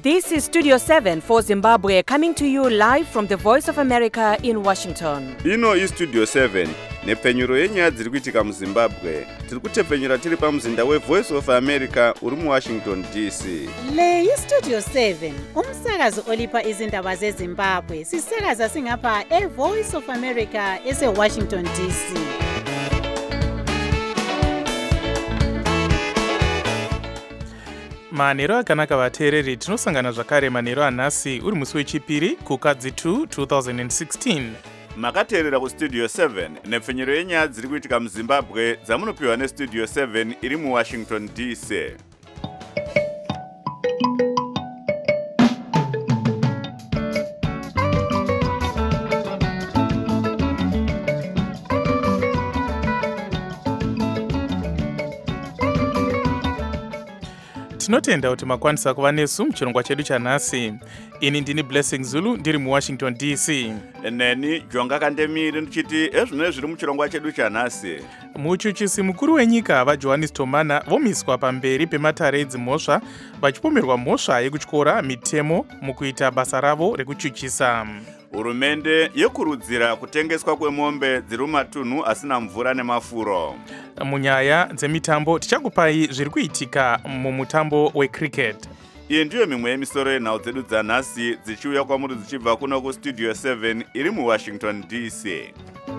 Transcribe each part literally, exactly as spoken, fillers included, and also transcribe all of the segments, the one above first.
This is Studio seven for Zimbabwe, coming to you live from the Voice of America in Washington. Ino is Studio seven, nepfenyuro yenyaya dziri kuitika muZimbabwe. Tiri kutepfenyura tiri pamuzinda weVoice of America uri muWashington D C. Le iStudio seven, umsakazo olipa izindaba zeZimbabwe. Sisakaza singapha eVoice of America eseWashington D C. manheru akanaka vateereri, tinosangana zvakare manheru anhasi uri musi wechipiri kukadzi two twenty sixteen. Makateerera kuStudio seven, nepfenyuro yenyaya dziri kuitika muZimbabwe dzamunopiwa neStudio seven iri muWashington D C. tinotenda kuti makwanisa kuva nesu muchirongwa chedu chanhasi. Ini ndini Blessing Zulu ndiri muWashington D C. Neni Jonga Kandemiri ndichiti ezvino zviri muchirongwa chedu chanhasi. Muchuchisi mukuru wenyika vaJohannes Tomana vomiswa pamberi pematare edzimhosva vachipomerwa mhosva yekutyora mitemo mukuita basa ravo rekuchuchisa. Hurumende yekurudzira kutengeswa kwemombe dziri mumatunhu asina mvura nemafuro. Munyaya dzemitambo tichakupai zviri kuitika mumutambo wecricket. Iyi ndiyo mimwe yemisoro yenhau dzedu dzanhasi dzichiuya kwamuri dzichibva kuno kuStudio seven iri muWashington D C.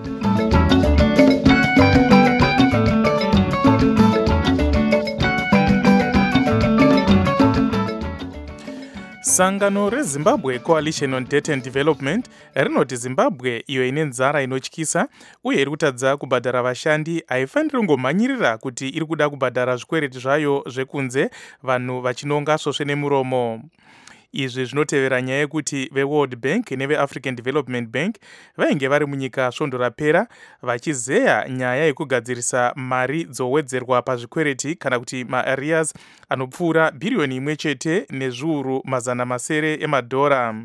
Sangano reZimbabwe Coalition on Debt and Development rinoti Zimbabwe iyo ine nzara inotyisa uye iri kutadza kubhadhara vashandi haifaniri kungomhanyirira kuti iri kuda kubhadhara zvikwereti zvayo zvekunze vanhu vachinonga svosve nemuromo. Izvi zvinotevera nyaya yekuti veWorld Bank neveAfrican Development Bank vainge vari munyika svondo rapera vachizeya nyaya yekugadzirisa mari dzowedzerwa pazvikwereti kana kuti maarrears anopfuura bhiriyoni imwe chete nezviuru mazana masere emadhora.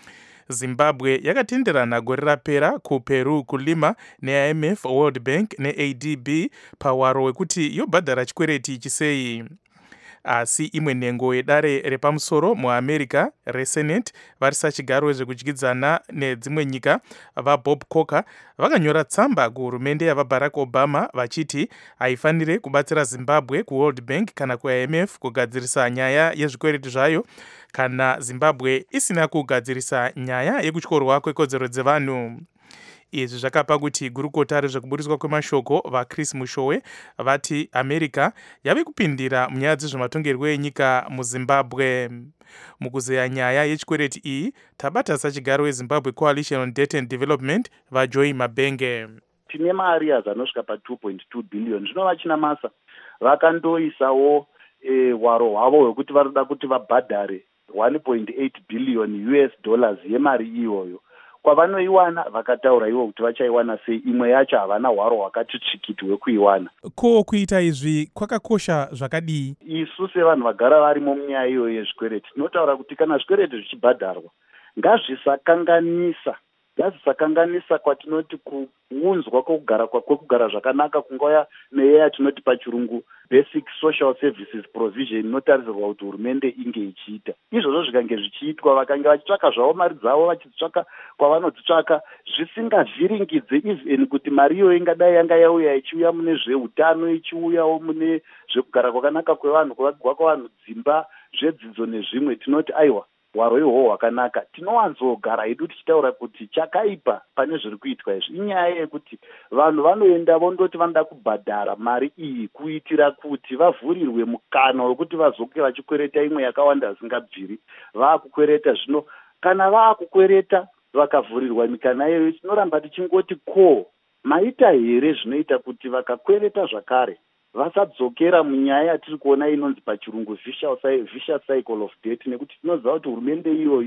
Zimbabwe yakatenderana gore rapera kuPeru, kuLima neI M F, World Bank neA D B pawaro wekuti yobhadhara chikwereti chisei. Asi imwe nhengo yedare repamusoro muAmerica reSenate varisa chigaro zvekudyidzana nedzimwe nyika vaBob Coker vakanyora tsamba kuhurumende yavaBarack Obama vachiti haifanire kubatsira Zimbabwe kuWorld Bank kana kuI M F kugadzirisa nyaya yezvikwereti zvayo kana Zimbabwe isina kugadzirisa nyaya yekutyorwa kwekodzero dzevanhu. Izvi zvakapa kuti gurukota rezvekuburiswa kwemashoko vaChris Mushowe vati America yave kupindira munyaya dzezvematongerwo enyika muZimbabwe. Mukuzeya nyaya yechikwereti iyi tabata sachigaro weZimbabwe Coalition on Debt and Development vaJoy Mabenge. Tine maarrears anosvika pa two point two billion. Zvino vachina masa vakandoisawo e, hwaro hwavo hwekuti varikuda kuti vabhadhare one point eight billion U S dollars yemari iyoyo. Kwavanoiwana vakataura ivo kuti vachaiwana sei, imwe yacho havana hwaro hwakati tsvikiti hwekuiwana. Ko kuita izvi kwakakosha zvakadii? Isu sevanhu vagara varimo munyaya iyoyo yezvikwereti tinotaura kuti kana zvikwereti zvichibhadharwa ngazvisakanganisa ngazvisakanganisa kwatinoti kuunzwa kwekugara kwekugara zvakanaka kungauya neyeya tinoti pachirungu basic social services provision inotarisirwa kuti hurumende inge ichiita. Izvozvo zvikange zvichiitwa vakange vachitsvaka zvavo mari dzavo vachitsvaka kwavanodzitsvaka zvisingavhiringidze even kuti mari iyo ingadai yanga yauya ichiuya mune zveutano ichiuyawo mune zvekugara kwakanaka kwevanhu kuvakirwa kwavanhu dzimba zvedzidzo nezvimwe tinoti aiwa hwaro ihwo hwakanaka. Tinowanzogara hedu tichitaura kuti chakaipa pane zviri kuitwa izvi inyaya yekuti vanhu vanoenda vondoti vanoda kubhadhara mari iyi kuitira kuti vavhurirwe mukana wekuti vazoke vachikwereta imwe yakawanda zvisingabviri. Vaakukwereta zvino kana vaakukwereta vakavhurirwa mikana iyoyo tinoramba tichingoti ko maita here zvinoita kuti vakakwereta zvakare vasadzokera munyaya yatiri kuona inonzi pachirungu vicious cycle of debt, nekuti tinoziva kuti hurumende iyoyi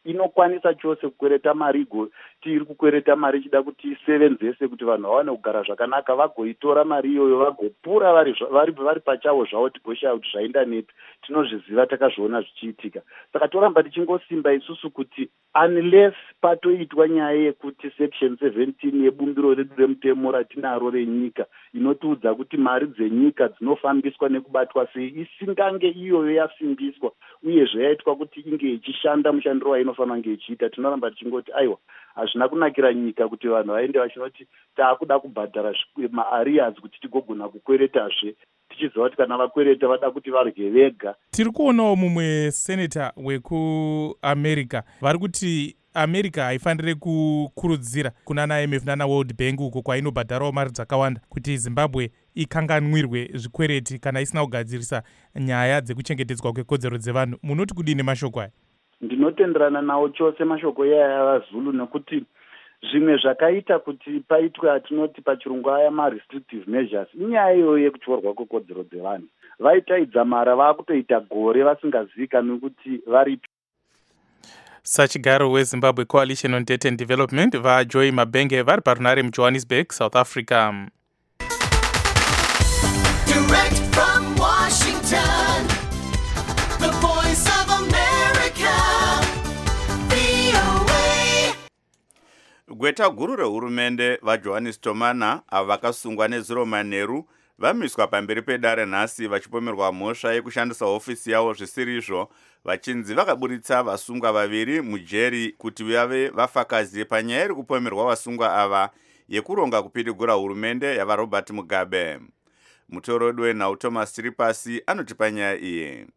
inokwanisa chose kukwereta mari igo tiri kukwereta mari ichida kuti isevenzese kuti vanhu vawane kugara zvakanaka, vagoitora mari iyoyo vagopura vari vari vari pachavo zvavo, tigoshaya kuti zvaenda nepi. Tinozviziva, takazviona zvichiitika. Saka toramba tichingosimba isusu kuti unless patoitwa nyaya yekuti section seventeen yebumbiro redu remutemo ratinaro renyika inotiudza kuti mari dzenyika dzinofambiswa nekubatwa sei isingange iyoyo yasimbiswa uyezve yaitwa kuti inge ichishanda mushandiro wainofanira kunge ichiita, tinoramba tichingoti aiwa, hazvina kunakira nyika kuti vanhu vaende vachinoti taakuda kubhadhara maarias kuti tigogona kukweretazve, tichiziva kuti kana vakwereta vada kuti varye vega. Tiri kuonawo mumwe seneta wekuamerica vari kuti America haifanire kukurudzira kunana I M F nana World Bank uko kwainobhadharawo mari dzakawanda kuti Zimbabwe ikanganwirwe zvikwereti kana isina kugadzirisa nyaya dzekuchengetedzwa kwekodzero dzevanhu. Munoti kudini mashoko aya? Ndinotenderana nawo chose mashoko iyaya vaZulu, nekuti zvimwe zvakaita kuti paitwe atinoti pachirungu aya ma-restrictive measures inyaya iyoyo yekutyorwa kwekodzero dzevanhu. Vaitaidza mara vakutoita gore vasingazivikanwi kuti varipi. Sachigaro weZimbabwe Coalition on Debt and Development vaJoy Mabenge vari parunare muJohannesburg, South Africa. Direct from Washington, the voice of America, V O A. Gweta guru rehurumende vaJohannes Tomana avo vakasungwa neZuro Manheru vamiswa pamberi pedare nhasi vachipomerwa mhosva yekushandisa hofisi yavo zvisirizvo, vachinzi vakaburitsa vasungwa vaviri mujeri kuti vave vafakazi panyaya iri kupomerwa vasungwa ava yekuronga kupidigura hurumende yavaRobert Mugabe. Mutoro wenhau Thomas Chiripasi anoti panyaya iyi.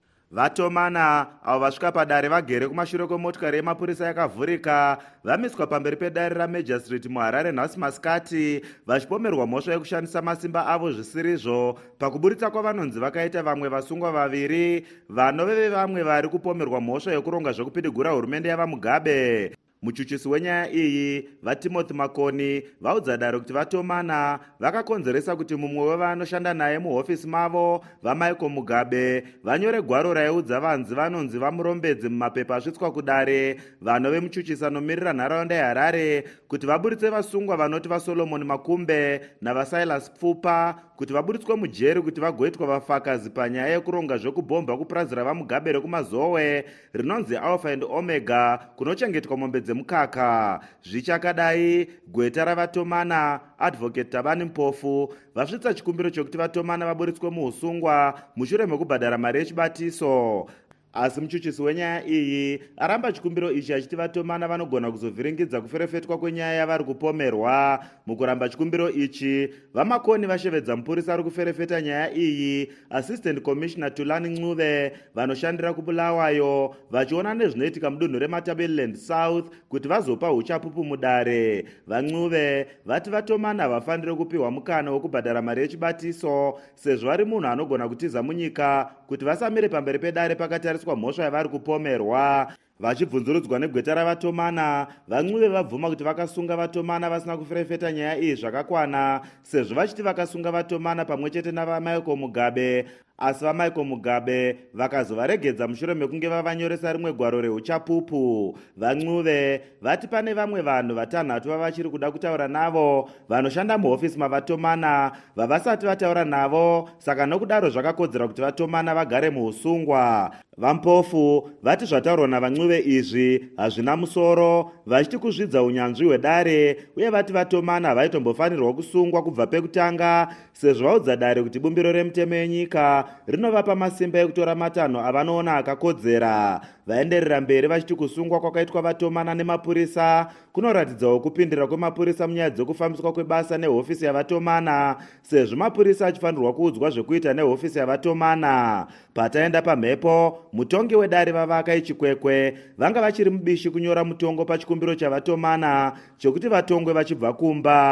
Vatomana avo vasvika padare vagere kumashure kwemotokari yemapurisa yakavhurika vamiswa pamberi pedare raMagistrate muHarare nhasi masikati vachipomerwa mhosva yekushandisa masimba avo zvisirizvo pakuburitsa kwavanonzi vakaita vamwe vasungwa vaviri vanove vevamwe vari kupomerwa mhosva yekuronga zvekupidigura hurumende yavaMugabe. Muchuchisi wenyaya iyi vaTimothy Makoni vaudza dare kuti Vatomana vakakonzeresa kuti mumwe wevanoshanda naye muhofisi mavo vaMichael Mugabe vanyore gwaro raiudza vanzi vanonzi vamurombedze mumapepa asvitswa kudare vanove muchuchisi anomiririra nharaunda yeHarare kuti vaburitse vasungwa vanoti vaSolomon Makumbe navaSilas Pfupa kuti vaburitswe mujeri kuti vagoitwa vafakazi panyaya yekuronga zvekubhomba kupurazi ravaMugabe rekumazowe rinonzi Alpha and Omega kunochengetwa mombe dzemukaka. Zvichakadai gweta ravaTomana Advocate Tabani Mpofu vasvitsa chikumbiro chokuti Vatomana vaburitswe muusungwa mushure mekubhadhara mari yechibatiso. Asi muchuchisi wenyaya iyi aramba chikumbiro ichi achiti Vatomana vanogona kuzovhiringidza kuferefetwa kwenyaya yavari kupomerwa. Mukuramba chikumbiro ichi vaMakoni vashevedza mupurisa ari kuferefeta nyaya iyi Assistant Commissioner Tulani Ncube vanoshandira kuBulawayo vachiona nezvinoitika mudunhu reMatabeleland South kuti vazopa uchapupu mudare. VaNcube vati Vatomana vafanire kupiwa mukana wekubhadhara mari yechibatiso sezvo vari munhu anogona kutiza munyika kuti vasamire pamberi pedare pakati mhosva yavari kupomerwa. Vachibvunzurudzwa negweta ravaTomana vaNcube vabvuma kuti vakasunga Vatomana vasina kuferefeta nyaya iyi zvakakwana sezvo vachiti vakasunga Vatomana pamwe chete navaMichael Mugabe, asi vaMichael Mugabe vakazovaregedza mushure mekunge vavanyoresa rimwe gwaro reuchapupu. VaNcube vati pane vamwe vanhu vatanhatu vavachiri kuda kutaura navo vanoshanda muhofisi mavaTomana vavasati vataura navo, saka nokudaro zvakakodzera kuti Vatomana vagare muusungwa. Vampofu vati zvataurwa navaNcube izvi hazvina musoro, vachiti kuzvidza unyanzvi hwedare uye vati Vatomana vaitombofanirwa kusungwa kubva pekutanga sezvo vaudza dare kuti bumbiro remutemo yenyika rinovapa masimba ekutora matanho avanoona akakodzera. Vaenderera mberi vachiti kusungwa kwakaitwa Vatomana nemapurisa kunoratidzawo kupindira kwemapurisa munyaya dzokufambiswa kwebasa nehofisi yavaTomana sezvo mapurisa achifanirwa kuudzwa zvekuita nehofisi yavaTomana. Pataenda pamhepo mutongi wedare vavaka ichikwekwe vanga vachiri mubishi kunyora mutongo pachikumbiro chavaTomana chokuti vatongwe vachibva kumba.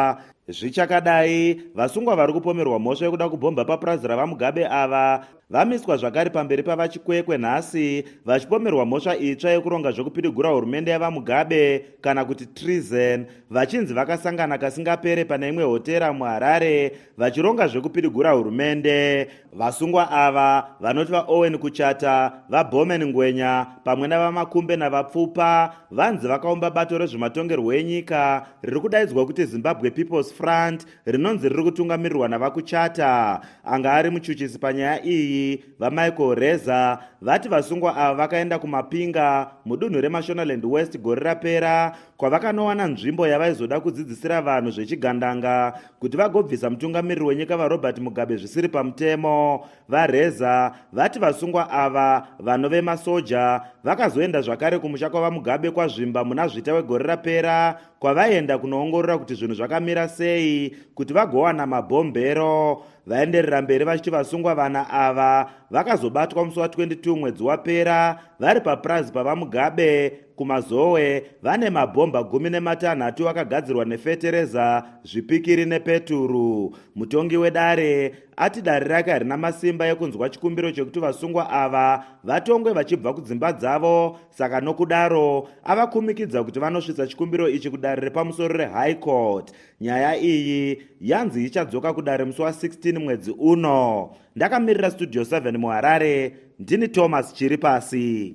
Zvichakadai, vasungwa vari kupomerwa mhosva yekuda kubhomba papurazi ravamugabe ava vamiswa zvakare pamberi pavachikwekwe nhasi vachipomerwa mhosva itsva yekuronga zvokupidigura hurumende yavamugabe kana kuti treason, vachinzi vakasangana kasingapere pane imwe hotera muHarare vachironga zvokupidigura hurumende. Vasungwa ava vanoti vaOwen Kuchata, vaBowman Ngwenya pamwe navamakumbe navapfupa vanzi vakaumba bato rezvematongerwo enyika riri kudaidzwa kuti Zimbabwe People's Front rinonzi riri kutungamirirwa navakuchata. Anga ari muchuchisi panyaya iyi vaMichael Reza vati vasungwa ava vakaenda kumapinga mudunhu reMashonaland West gore rapera kwavakanowana nzvimbo yavaizoda kudzidzisira vanhu zvechigandanga kuti vagobvisa mutungamiriri wenyika vaRobert Mugabe zvisiri pamutemo. VaReza vati vasungwa ava vanove masoja vakazoenda zvakare kumusha kwavaMugabe kwazvimba muna zvita wegore rapera kwavaenda kunoongorora kuti zvinhu zvakamira sei kuti vagowana mabhombero. Vaenderera mberi vachiti vasungwa vana ava vakazobatwa musi wa22 mwedzi wapera vari papurazi pavaMugabe kumazowe vane mabhomba gumi nematanhatu vakagadzirwa nefetereza, zvipikiri nepeturu. Mutongi wedare ati dare rake harina masimba ekunzwa chikumbiro chekuti vasungwa ava vatongwe vachibva kudzimba dzavo, saka nokudaro avakumikidza kuti vanosvitsa chikumbiro ichi kudare repamusoro reHigh Court. Nyaya iyi yanzi ichadzoka kudare musi wa16 mwedzi uno. Ndakamirira Studio seven muHarare, ndini Thomas Chiripasi.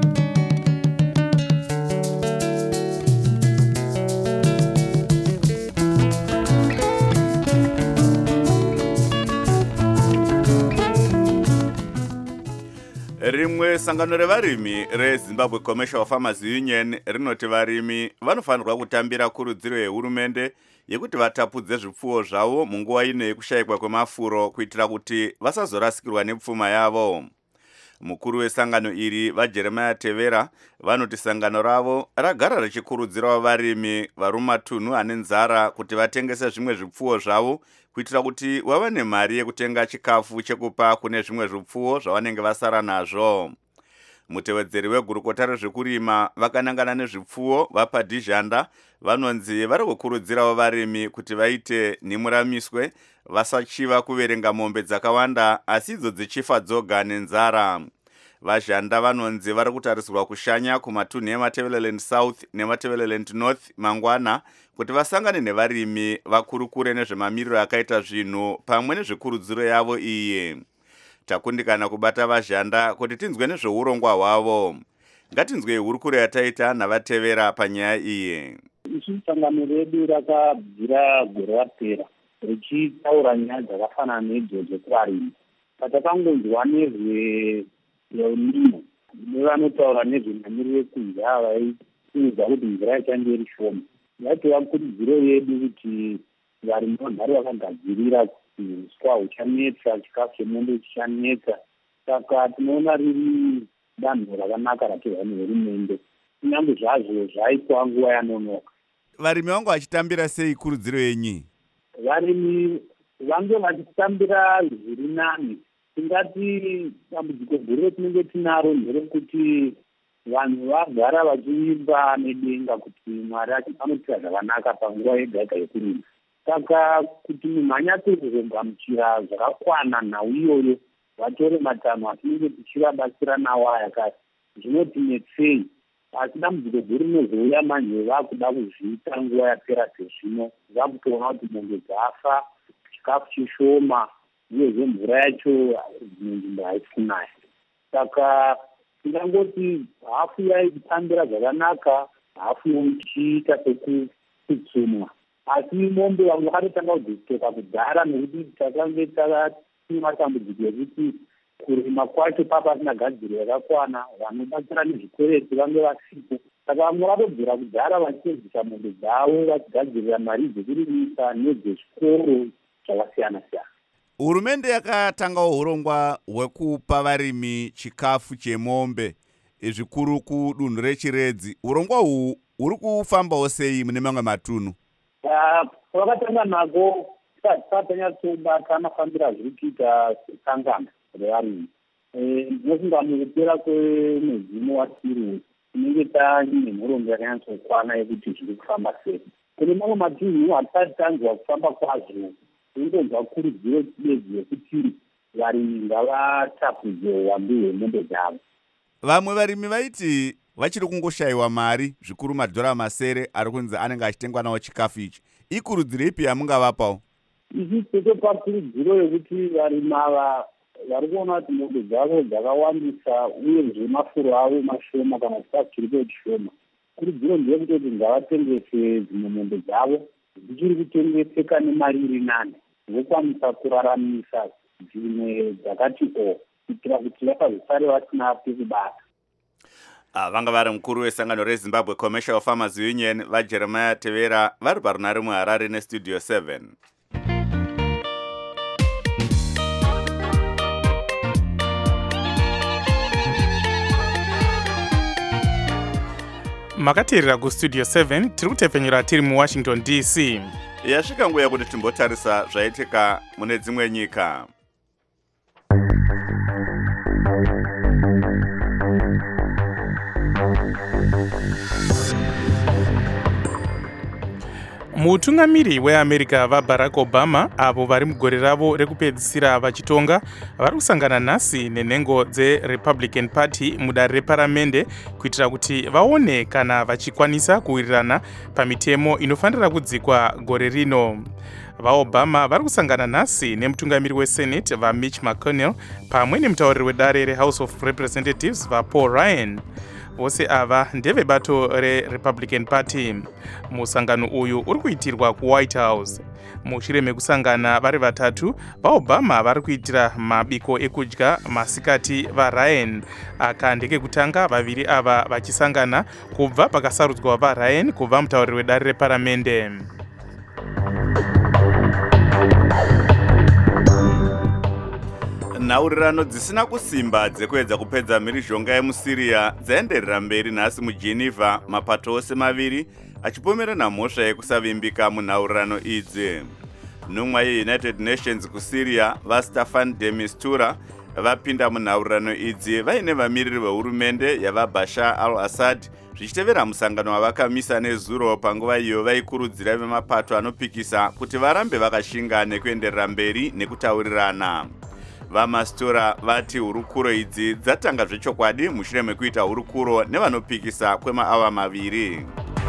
Rimwe sangano revarimi reZimbabwe Commercial Farmers Union rinoti varimi vanofanirwa kutambira kurudziro yehurumende yekuti vatapudze zvipfuwo zvavo munguva ino yekushayikwa kwemafuro kuitira kuti vasazorasikirwa nepfuma yavo. Mukuru wesangano iri vaJeremiah Tevera vanoti sangano ravo ragara richikurudzira varimi vari mumatunhu ane nzara kuti vatengese zvimwe zvipfuwo zvavo kuitira kuti vave nemari yekutenga chikafu chekupa kune zvimwe zvipfuwo zvavanenge vasara nazvo. Mutevedzeri wegurukota rezvekurima vakanangana nezvipfuwo vaPadizhanda vanonzi vari kukurudzirawo varimi kuti vaite nhimuramiswe vasachiva kuverenga mombe dzakawanda asi idzo dzichifa dzoga nenzara. Vazhanda vanonzi vari kutarisirwa kushanya kumatunhu eMatabeleland South neMatabeleland North mangwana kuti vasangane nevarimi vakurukure nezvemamiriro akaita zvinhu pamwe nezvekurudziro yavo iyi. Takundikana kubata vazhanda kuti tinzwe nezveurongwa hwavo. Ngatinzwe hurukuro yataita navatevera panyaya iyi. Isu sangano redu rakabvira gore rapera richitaura nyaya dzakafanana nedzo dzekurima. Patakangonzwa nezve yeunimo nevanotaura nezvemamiriro ekunja vaikuudza kuti mvura ichange iri shoma. Yatova kurudziro yedu kuti varimi vagare vakagadzirira kuti uswa huchanetsa, chikafu chemombe chichanetsa. Saka tinoona riri danho rakanaka ratorwa nehurumende kunyange zvazvo zvaitwa nguva yanonoka. Varimi vangu vachitambira sei kurudziro yenyu? Varimi vange vachitambira zviri nani. Tingati dambudziko guru retinenge tinaro nderekuti vanhu vagara vachiimba nedenga kuti Mwari anoita zvakanaka panguva yega yega yekurima. Saka kuti munhu anyatse kuzogamuchira zvakakwana nhau iyoyo vatore matanho atinenge tichivabatsira nawo ayakati zvinotinetsei. Asi dambudziko guru rinozouya manje vakuda kuzviita nguva yapera sezvino vakutoona kuti mombe dzafa, chikafu chishoma uyezve mvura yacho dzimwe nzvimbo haifunaya. Saka tingangoti hafu yaitambira zvakanaka, hafu ichiita sekutsumwa. Asi mombe vamwe vakatotanga kudzitoka kudhara nekuti takange takatima dambudziko yekuti kurima kwacho papasina gadziro yakakwana, vanobatsira nezvikwereti vange vasipo. Saka vamwe vatobvira kudhara vachitedzisa mombe dzavo vachigadzirira mari dzekurimisa nedzezvikoro zvakasiyana siyana. Hurumende yakatangawo urongwa hwekupa varimi chikafu chemombe zvikuru kudunhu reChiredzi. Urongwa uhu huri kufambawo sei mune mamwe matunhu? Vakatanga nako tatanyatsobata mafambiro zviri kuita sangano revarimi. Ndinofunga mukupera kwemwedzi uno watiri tinenge taine nhoroondo yakanyatsokwana yekuti zviri kufamba sei. kune mamwe matunhu hatisati tanzwa kufamba kwazvo ingonzwa kurudziro bedzi yekuti varimi ngavatakudze uwandu hwemombe dzavo. Vamwe varimi vaiti vachiri kungoshayiwa mari zvikuru madhora masere ari kunzi anenge achitengwa nawo chikafu ichi. Ikurudziro ipi yamungavapawo? Ichi totopa kurudziro yekuti varimi ava vari kuona kuti mombe dzavo dzakawandisa uyezve mafuro avo mashoma kana chikafu chiri kuitishoma. Kurudziro ndeyekutoti ngavatengese dzimwe mombe dzavo dzichiri kutengeseka nemari iri nani vokwanisa kuraramisa dzimwe dzakati o kuitira kuti vakazosare vasina pekubata. Ah, vanga vari mukuru wesangano reZimbabwe Commercial Farmers Union vaJeremiah Tevera vari parunare muHarare neStudio seven. Makateerera kuStudio seven tiri kutepfenyura tiri muWashington D C. Yasvika nguva yekuti timbotarisa zvaitika mune dzimwe nyika. Mutungamiri weAmerica vaBarack Obama avo vari mugore ravo rekupedzisira vachitonga vari kusangana nhasi nenhengo dzeRepublican Party mudare reparamende kuitira kuti vaone kana vachikwanisa kuwirirana pamitemo inofanira kudzikwa gore rino. VaObama vari kusangana nhasi nemutungamiri weSenate vaMitch McConnell pamwe nemutauriri wedare reHouse of Representatives vaPaul Ryan. Vose ava ndevebato reRepublican Party. Musangano uyu uri kuitirwa kuWhite House. Mushure mekusangana vari vatatu, vaObama vari kuitira mabiko ekudya masikati vaRyan. Aka ndekekutanga vaviri ava vachisangana kubva pakasarudzwa vaRyan kubva mutauriri wedare reparamende. Nhaurirano dzisina kusimba dzekuedza kupedza mhirizhonga yemuSyria dzaenderera mberi nhasi muGeneva, mapato ose maviri achipomerana mhosva yekusavimbika munhaurirano idzi. Nhumwa yeUnited Nations kuSyria vaStaffan de Mistura vapinda munhaurirano idzi vaine vamiriri vehurumende yavaBashar al-Assad zvichitevera musangano wavakamisa nezuro panguva iyo vaikurudzira vemapato anopikisa kuti varambe vakashinga nekuenderera mberi nekutaurirana. VaMastura vati hurukuro idzi dzatanga zvechokwadi mushure mekuita hurukuro nevanopikisa kwemaava maviri.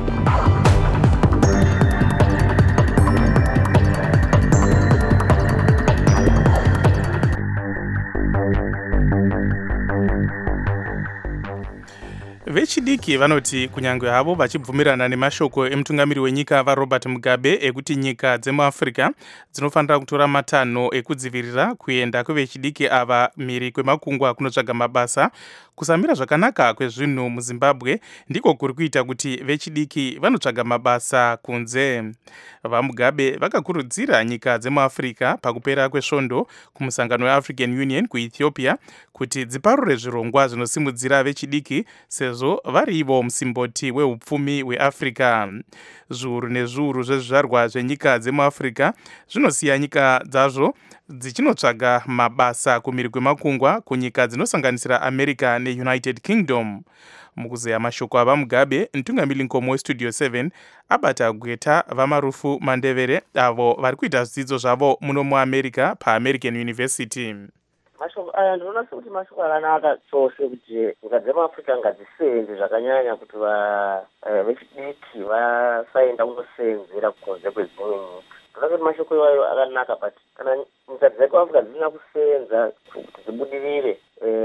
Vechidiki vanoti kunyangwe havo vachibvumirana nemashoko emutungamiri wenyika vaRobert Mugabe ekuti nyika dzemuAfrica dzinofanira kutora matanho ekudzivirira kuenda kwevechidiki ava mhiri kwemakungwa kunotsvaga mabasa. Kusamira zvakanaka kwezvinhu muZimbabwe ndiko kuri kuita kuti vechidiki vanotsvaga mabasa kunze. VaMugabe vakakurudzira nyika dzemuAfrica pakupera kwesvondo kumusangano weAfrican Union kuEthiopia kuti dziparure zvirongwa zvinosimudzira vechidiki sezvo vari ivo musimboti weupfumi weAfrica. Zviuru nezviuru zvezvizvarwa zvenyika dzemuAfrica zvinosiya nyika dzazvo dzichinotsvaga mabasa kumhiri kwemakungwa kunyika dzinosanganisira America neUnited Kingdom. Mukuzeya mashoko avaMugabe, mutungamiri nkomo weStudio seven abata gweta vaMarufu Mandevere avo vari kuita zvidzidzo zvavo muno muAmerica paAmerican University. Mashoko aya ndinoona sekuti mashoko akanaka chose kuti nyika dzemuAfrica ngadziseenze zvakanyanya kuti vechidiki vasaenda kunosenzera kunze kwedzimwe nyika. Ndinoona kuti mashoko iwayo akanaka, but kana nyika dzemuAfrica dzisina kusenza kuti dzibudirire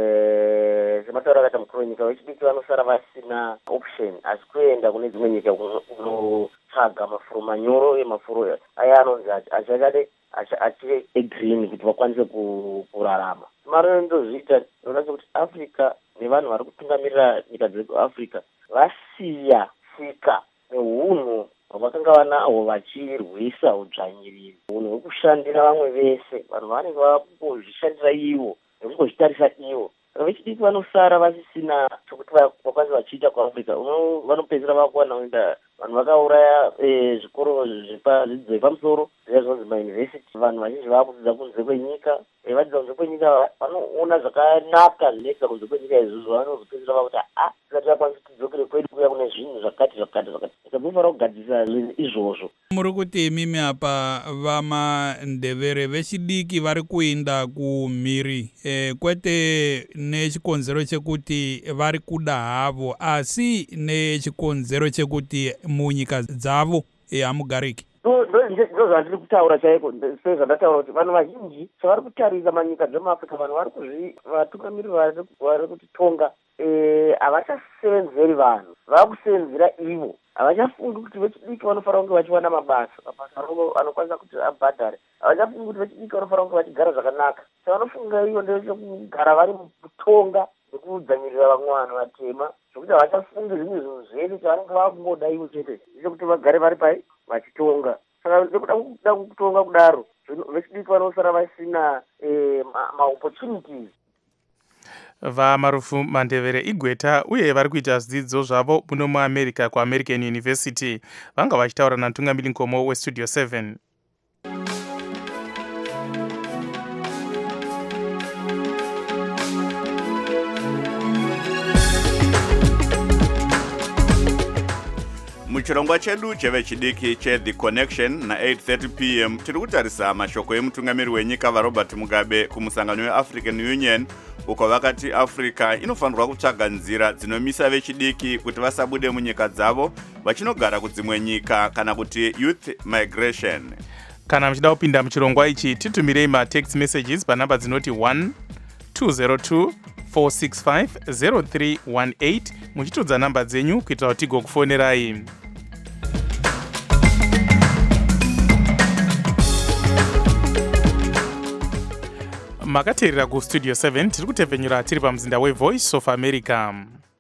sematauro akaita mukuru wenyika, vechidiki vanosara vasina option asi kuenda kune dzimwe nyika kunotsvaga mafuro manyoro emafuro aya anonzi achakade achiri egreen kuti vakwanise kurarama. Mari ndozviita ndinoona sekuti Africa nevanhu vari kutungamirira nyika dzemuAfrica vasiya tsika neunhu hwavakanga vanahwo vachirwisa udzvanyiriri, unhu hwekushandira vamwe vese. Vanhu vanenge vakuzvishandira ivo nekungozvitarisa ivo. Vechidiki vanosara vasisina chokuti vakwanise vachiita kuAfrica. Vanopedzera vakuwana kuenda vanhu vakauraya zvikoro zvedzidzo yepamusoro, zviya zvinonzi mayunivhesiti vanhu vazhinji vakudzidza kunze kwenyika vadzidza kunze kwenyika vanoona zvakanaka zvinetsika kunze kwenyika izvozvo vanozopedzisira vakuti a tisati vakwanisa tidzokere kwedu kuya kune zvinhu zvakati zvakati zvakati saka munofanira kugadzirisa zvinhu izvozvo. Muri kuti imimi apa vamandevere vechidiki vari kuenda kumhiri e, kwete nechikonzero chekuti vari kuda havo asi nechikonzero chekuti munyika dzavo hamugariki. ndo zvandiri kutaura chaiko sezvandataura kuti vanhu vazhinji chavari kutarisa manyika dzemuafrica vanhu vari kuzvi vatungamiriri vari kutitonga havachasevenzeri vanhu vakusevenzera ivo havachafungi kuti vechidiki vanofanira kunge vachiwana mabasa mabasa anokwanisa kuti abhadhare havachafungi kuti vechidiki vanofanira kunge vachigara zvakanaka chavanofunga ivo ndechekugara vari mukutonga nekudzanyirira vamwe vanhu vatema zvokuti havachafungi zvimwe zvinhu zvese chavanenge vakungoda ivo chete ndechekuti vagare vari pai vachitonga saka nekuda kutonga kudaro vechidiki vanosara vasina maopportunities. vamarufu mandevere igweta uye vari kuita zvidzidzo zvavo muno muamerica kuamerican university vanga vachitaura natungamiri nkomo westudio seven. muchirongwa chedu chevechidiki cheThe Connection na-eight thirty p m tiri kutarisa mashoko emutungamiri wenyika varobert mugabe kumusangano weAfrican Union uko vakati africa inofanirwa kutsvaga nzira dzinomisa vechidiki kuti vasabude munyika dzavo vachinogara kudzimwe nyika kana kuti youth migration. Kana muchida kupinda muchirongwa ichi titumirei matext messages panhamba dzinoti one two zero two four six five zero three one eight muchitudza namba dzenyu kuitira kuti tigokufonerai. makateerera kustudio seven tiri kutevhenyura tiri pamuzinda wevoice of America.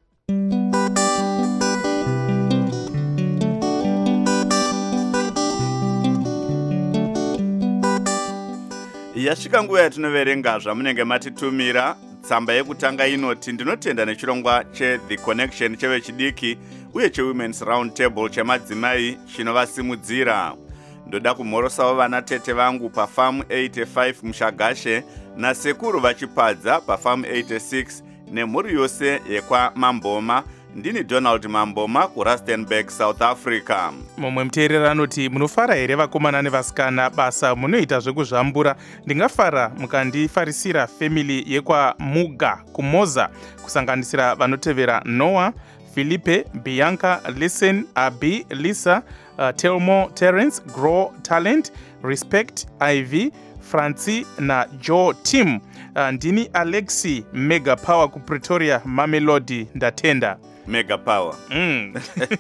yasvika nguva yatinoverenga zvamunenge matitumira. Tsamba yekutanga inoti ndinotenda nechirongwa cheThe Connection chevechidiki uye chewomen's round table chemadzimai chinovasimudzira. Ndoda kumhorosawo vana tete vangu pafamu eighty-five mushagashe nasekuru vachipadza pafamu eighty-six nemhuri yose yekwa Mamboma. Ndini Donald Mamboma kuRustenburg, South Africa. Mumwe muteerera anoti munofara here vakomana nevasikana basa munoita zvekuzvambura. Ndingafara mukandifarisira family yekwa Muga kuMoza kusanganisira vanotevera Noah, Philippe, Bianca, Listen, Abi, Lisa, uh, Telmo, Terence, Grow, Talent, Respect, Ivy, Franci na Joe Tim. Uh, ndini Alexi Mega Power ku Pretoria, Mamelodi ndatenda. Mega Power. Mm.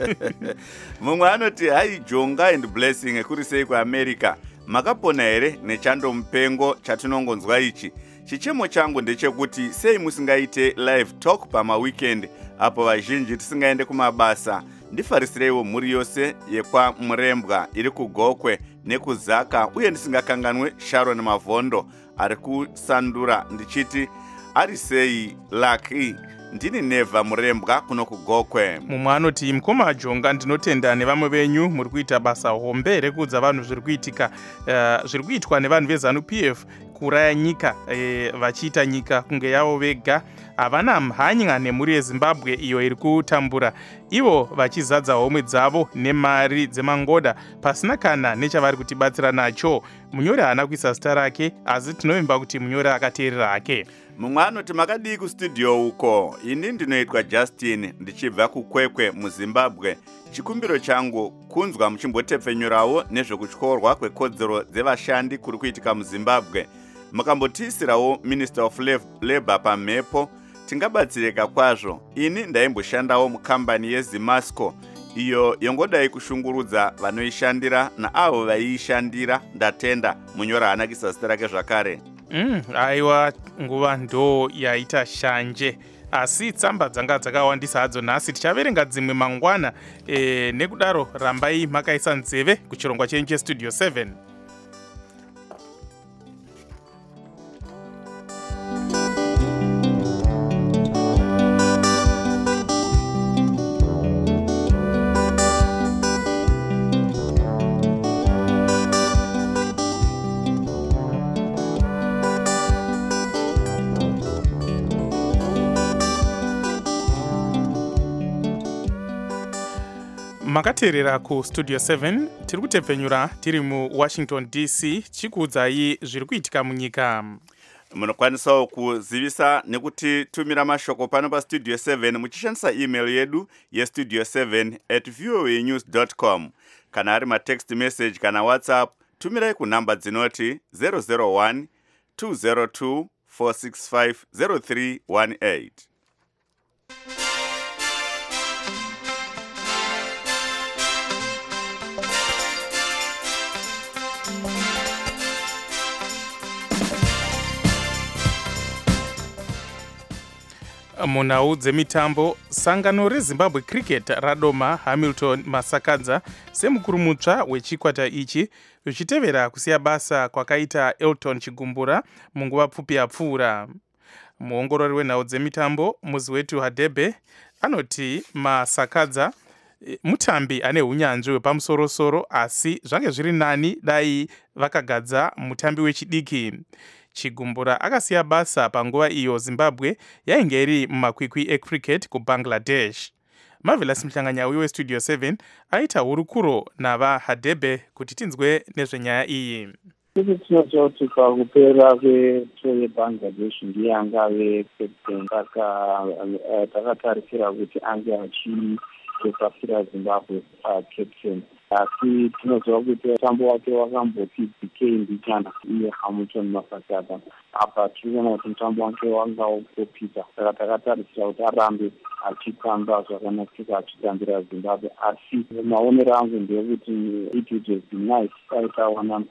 Mumwe anoti hai jonga and blessing ekuri sei kuAmerica. Makapona here nechando mupengo chatinongonzwa ichi. Chichemo changu ndechekuti sei musingaite live talk pama weekend apo vazhinji tisingaende kumabasa. Ndifarisireiwo mhuri yose yekwa Murembwa iri kuGokwe nekuzaka uye ndisingakanganwe Sharon Mavondo ari kusandura ndichiti ari sei lucky. Ndini Neva Murembwa kuno kuGokwe. Mumwe anoti mukoma jonga ndinotenda nevamwe venyu muri kuita basa hombe rekuudza vanhu zviri kuitika uh, zviri kuitwa nevanhu veZanu-P F kuraya nyika e, vachiita nyika kunge yavo vega. Havana mhanya nemhuri yeZimbabwe iyo iri kutambura ivo vachizadza homwe dzavo nemari dzemangoda pasina kana nechavari kutibatsira nacho. Munyori haana kuisa zita rake asi tinovimba kuti munyori akateerera hake. Mumwe anoti makadii kustudio uko. Ini ndinoitwa Justin ndichibva kuKwekwe muZimbabwe. Chikumbiro changu kunzwa muchimbotepfenyurawo nezvekutyorwa kwekodzero dzevashandi kuri kuitika muZimbabwe. Mukambotiisirawo Minister of Labour pamhepo tingabatsirika kwazvo. Ini ndaimboshandawo mukambani yeZimasco iyo yongodai kushungurudza vanoishandira naavo vaiishandira ndatenda. Munyora haana kuisa zita rake zvakare. Mm, aiwa nguva ndo yaita shanje asi tsamba dzanga dzakawandisa hadzo nhasi tichaverenga dzimwe mangwana e, nekudaro rambai makaisa nzeve kuchirongwa chenyu chestudio seven. makateerera ku studio seven tiri kutepfenyura tiri mu Washington D C chikuudzai zviri kuitika munyika. Munokwanisawo kuzivisa nekuti tumira mashoko pano pa studio seven muchishandisa email yedu ye studio seven at voa news dot com kana ari matext message kana WhatsApp tumirai kunamba dzinoti zero zero one two zero two four six five zero three one eight. Munhau dzemitambo, sangano reZimbabwe Cricket radoma Hamilton Masakadza semukuru mutsva wechikwata ichi zvichitevera kusiya basa kwakaita Elton Chigumbura munguva pfupi yapfuura. Muongorori wenhau dzemitambo muzi wetu Hadebe anoti Masakadza mutambi ane unyanzvi wepamusoro-soro asi zvange zviri nani dai vakagadza mutambi wechidiki. Chigumbura akasiya basa panguva iyo Zimbabwe yainge iri mumakwikwi ecricket kuBangladesh. Marvelous Mhlanganyauwi westudio seven aita hurukuro nava Hadebe kuti tinzwe nezvenyaya iyi. Kuti tinoziva kuti pakupera kwetour yeBangladesh ndiye angave captain, saka takatarisira kuti ange achitosafira Zimbabwe captain. Asi tinoziva kuti mutambo wake wakamboti decay mbichana iye Hamilton Masakadza. Apa tinoona kuti mutambo wake wanga wopisa, saka takatarisira kuti arambe achitamba zvakanakisa achitambira Zimbabwe. Asi maonero angu ndeyekuti it would have been nice aitawana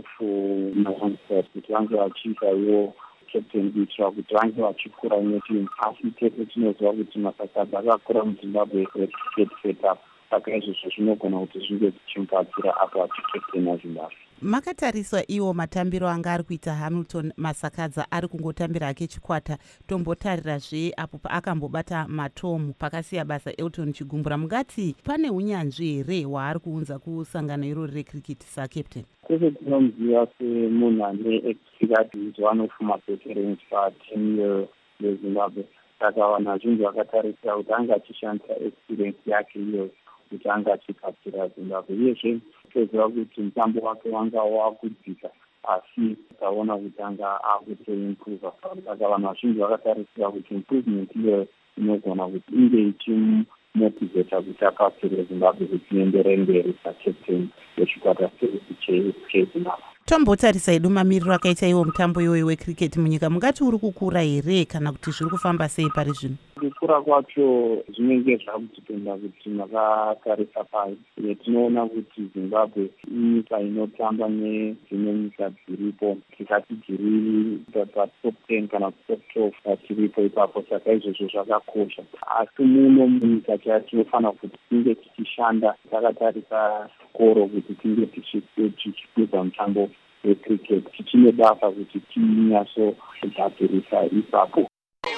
wonderful kuti vange vachiita iwo captain kuitira kuti vange vachikura netimu. Asi tese tinoziva kuti Masakadza akakura muZimbabwe cricket setup, saka izvozvo zvinogona kuti zvinge zvichimubatsira apo achikaptena Zimbabwe. Makatariswa iwo matambiro anga ari kuita Hamilton Masakadza ari kungotambira hake chikwata, tombotarirazve apo paakambobata matomu pakasiya basa Elton Chigumbura. Mungati pane unyanzvi here hwaari kuunza kusangano irori recricket sacaptain? Kwese tinomuziva semunhu ane experience wanofuma veterans patimu yeZimbabwe, saka vanhu vazhinji vakatarisira kuti anga achishandisa experience yake iyo kuti anga achikaptira Zimbabwe. Uyezve toziva kuti mutambo wake wanga wakudzika asi taona kuti anga akutoimprova, saka vanhu vazhinji vakatarisira kuti improvement iyo inogona kuti inge ichimumotivata kuti akaptire Zimbabwe kuti ienderere mberi sacaptain wechikwata cheZimbabwe. Tombotarisai mamiriro akaita iwo mutambo iwoyo wecricket munyika. Mungati uri kukura here kana kuti zviri kufamba sei pari zvino? Kukura kwacho zvinenge zvakutipenda kuti makatarisa pai. Tinoona kuti Zimbabwe inyika inotamba nedzimwe nyika dziripo, tikati dziri patop ten kana top twelve tiripo ipapo, saka izvozvo zvakakosha. Asi muno munyika chacho tinofanira kuti tinge tichishanda takatarisa koro kuti tinge tichikwidza mutambo wecricket, tichine basa kuti tinyaso kugadzirisa ipapo.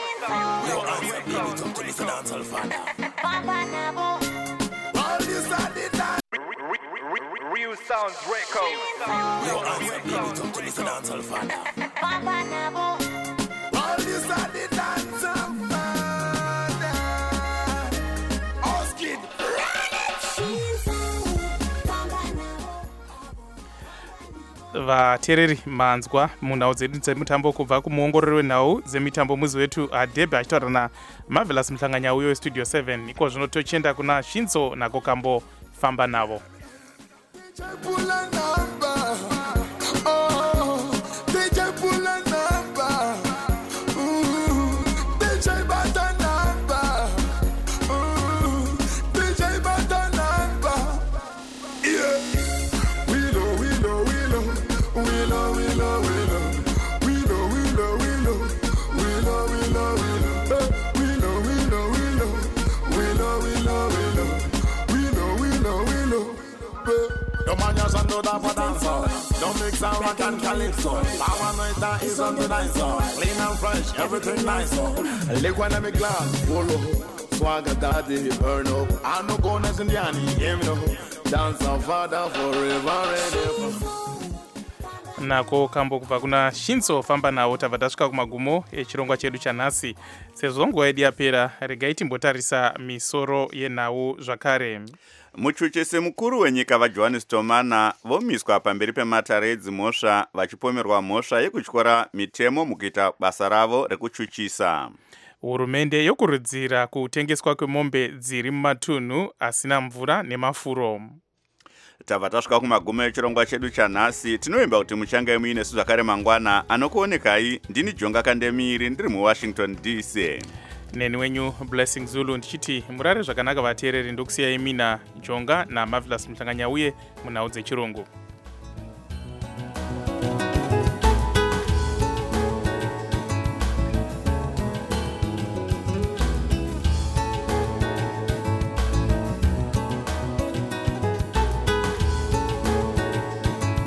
Real Sounds vateereri manzwa munhau dzedu dzemutambo kubva kumuongorori wenhau dzemitambo muzi wetu Hadebe achitaura naMarvelous Mhlanganyauwi westudio seven. Iko zvino tochienda kuna Shinzo nako kambo famba navo. Don't mix and rock and calypso. Power night that is on the night so clean and fresh, everything nice so. Lick when I make glass full of swagger daddy burn up. I no go nice in the annie, hear me no. Dance on father forever ready. Nako kambo kubva kuna Shinzo famba nawo. Tabva tasvika kumagumo echirongwa chedu chanhasi. Sezvo nguva yedu yapera, regai timbotarisa misoro yenhau zvakare. muchuchisi mukuru wenyika vajohanis tomana vomiswa pamberi pematare edzimhosva vachipomerwa mhosva yekutyora mitemo mukuita basa ravo rekuchuchisa. Hurumende yokurudzira kutengeswa kwemombe dziri mumatunhu asina mvura nemafuro. Tabva tasvika kumagumo echirongwa chedu chanhasi. Tinovimba kuti muchange muine zvakare mangwana. Anokuonekai ndini Jonga Kandemiri ndiri muWashington D C. Neni wenyu Blessing Zulu ndichiti murare zvakanaka vateereri, ndokusiyai mina Jonga naMarvelous Mhlanganya uye munhau dzechirungu.